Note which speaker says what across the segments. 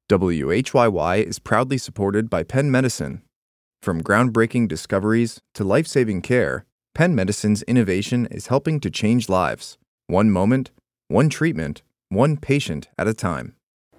Speaker 1: WHYY is proudly supported by Penn Medicine. From groundbreaking discoveries to life-saving care, Penn Medicine's innovation is helping to change lives. One moment, one treatment, one patient at a time.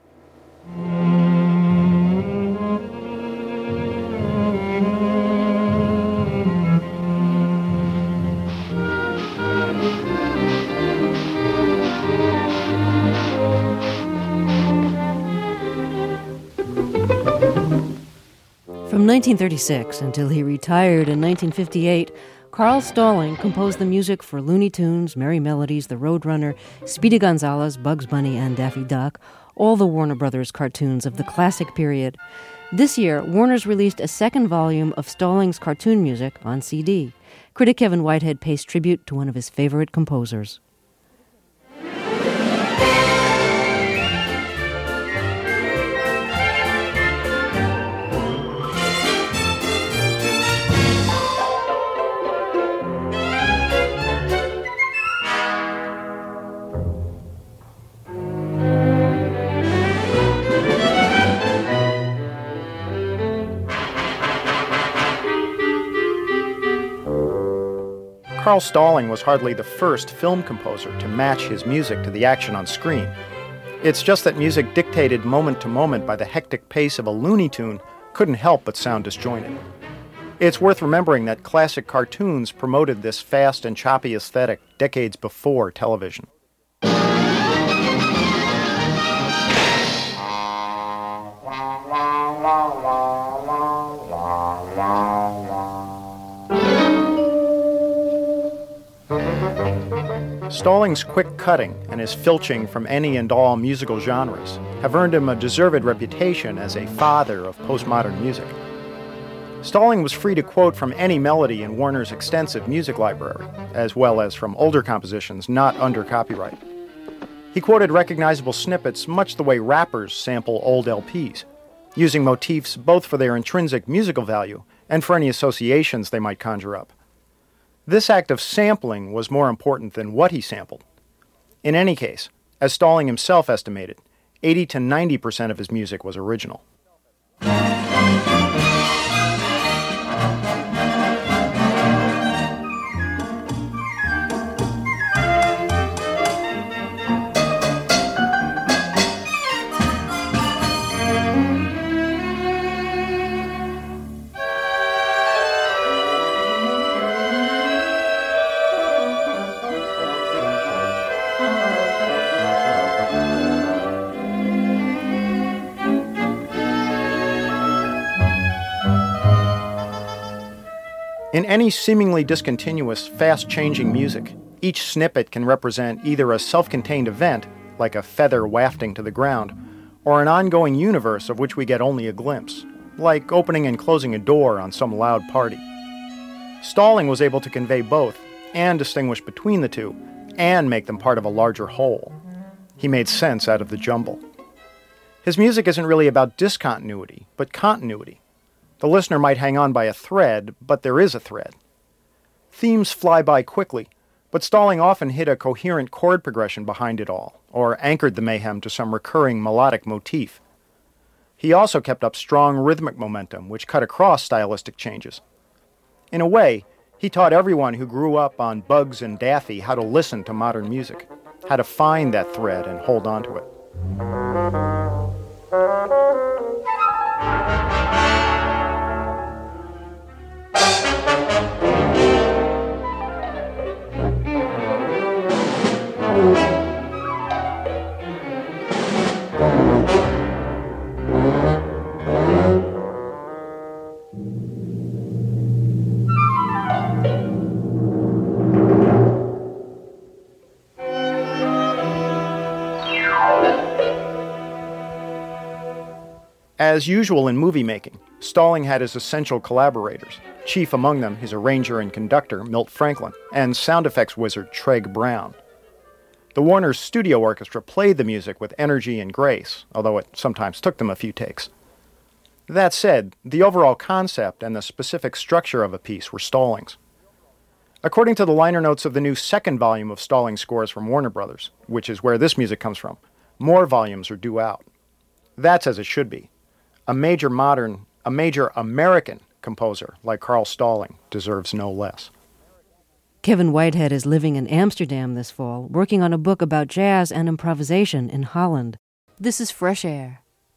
Speaker 2: From 1936 until he retired in 1958, Carl Stalling composed the music for Looney Tunes, Merry Melodies, The Roadrunner, Speedy Gonzales, Bugs Bunny, and Daffy Duck, all the Warner Brothers cartoons of the classic period. This year, Warner's released a second volume of Stalling's cartoon music on CD. Critic Kevin Whitehead pays tribute to one of his favorite composers.
Speaker 3: Carl Stalling was hardly the first film composer to match his music to the action on screen. It's just that music dictated moment to moment by the hectic pace of a Looney Tune couldn't help but sound disjointed. It's worth remembering that classic cartoons promoted this fast and choppy aesthetic decades before television. Stalling's quick cutting and his filching from any and all musical genres have earned him a deserved reputation as a father of postmodern music. Stalling was free to quote from any melody in Warner's extensive music library, as well as from older compositions not under copyright. He quoted recognizable snippets much the way rappers sample old LPs, using motifs both for their intrinsic musical value and for any associations they might conjure up. This act of sampling was more important than what he sampled. In any case, as Stalling himself estimated, 80 to 90% of his music was original. In any seemingly discontinuous, fast-changing music, each snippet can represent either a self-contained event, like a feather wafting to the ground, or an ongoing universe of which we get only a glimpse, like opening and closing a door on some loud party. Stalling was able to convey both, and distinguish between the two, and make them part of a larger whole. He made sense out of the jumble. His music isn't really about discontinuity, but continuity. The listener might hang on by a thread, but there is a thread. Themes fly by quickly, but Stalling often hid a coherent chord progression behind it all, or anchored the mayhem to some recurring melodic motif. He also kept up strong rhythmic momentum, which cut across stylistic changes. In a way, he taught everyone who grew up on Bugs and Daffy how to listen to modern music, how to find that thread and hold on to it. As usual in movie making, Stalling had his essential collaborators, chief among them his arranger and conductor, Milt Franklin, and sound effects wizard, Treg Brown. The Warner's studio orchestra played the music with energy and grace, although it sometimes took them a few takes. That said, the overall concept and the specific structure of a piece were Stalling's. According to the liner notes of the new second volume of Stalling scores from Warner Brothers, which is where this music comes from, more volumes are due out. That's as it should be. A major American composer like Carl Stalling deserves no less.
Speaker 2: Kevin Whitehead is living in Amsterdam this fall, working on a book about jazz and improvisation in Holland. This is Fresh Air.